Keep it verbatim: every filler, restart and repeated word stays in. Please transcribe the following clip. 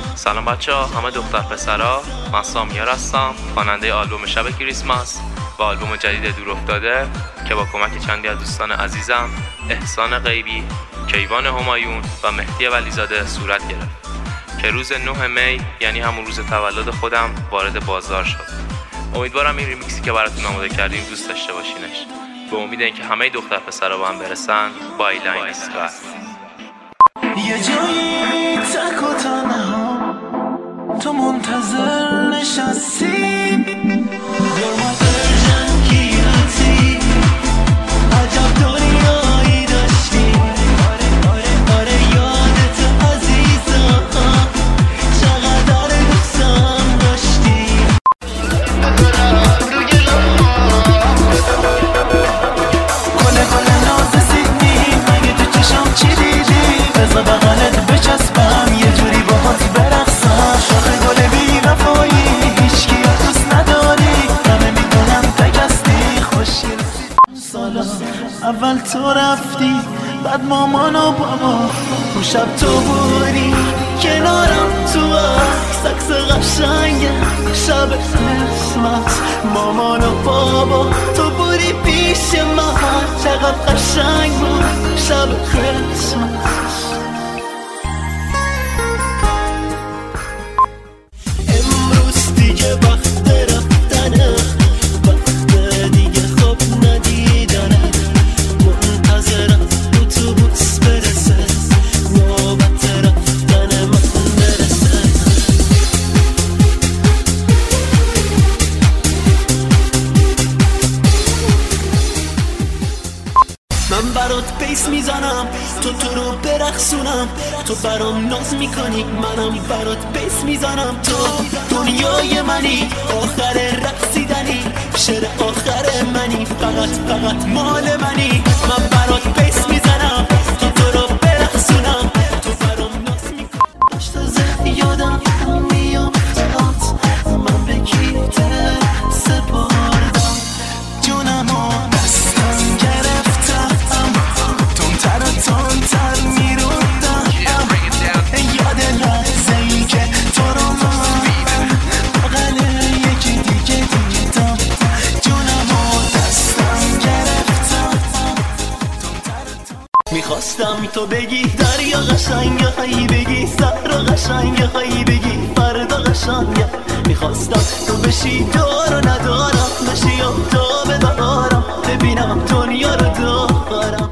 سلام بچه ها، همه دختر پسرا. من سامیار هستم، خواننده آلبوم شب کریسمس و آلبوم جدید دور افتاده که با کمک چندی از دوستان عزیزم احسان غیبی، کیوان همایون و مهدی ولیزاده صورت گرفت که روز نه می یعنی همون روز تولد خودم وارد بازار شد. امیدوارم این ریمیکسی که براتون آماده کردیم دوست داشته باشینش. به امید اینکه همه دختر پسرا با هم برسن. بای لاین اسکای. یه جایی تک و تنها تو منتظر نشستی، عجب دنیایی داشتی. آره آره یادت عزیزم، چقدر دوستم داشتی. گله گله ناز سیدنی، مگه تو چشم چی دیدی؟ بذار بغلت بچسبم یه جوری باهات برقصم. شاخه گل بی وفایی هیچکی رو دوست نداری، همه میدونم تک هستی خوشگل. سالا اول تو رفتی، بعد مامان و بابا، اون شب تو بودی کنارم تو عکس قشنگه شب کریسمس. مامان و بابا تو بودی پیش من، چقدر قشنگ بود شب کریسمس. امروز دیگه وقت رفتنه، وقت دیگه خوب ندیدنه. منتظرم اتوبوس برسه، نوبت رفتن من برسه. من برات بیس میزنم، تو تو رو برقصونم. تو برام ناز میکنی، منم برات بیس میزنم. تو دنیای منی، آخر رقصیدنی، شعر آخر منی، فقط فقط مال منی. من برات بیس میزنم، تو تو رو برقصونم. تو برام ناز میکنی. داشت از یادم میافتاد، من به کی دل سپردم. جونمو دستم گرفتم، تندتر و تندتر میروندم. یاد لحظه ای که تو رو من بغل یکی دیگه دیدم. جونمو دستم گرفتم، میخواستم تو بگی دریا قشنگه، هایی بگی صحرا قشنگه، هایی بگی فردا قشنگه. میخواستم تو بشی دار و ندارم، بشی آفتاب بهارم، ببینم دنیا رو دارم.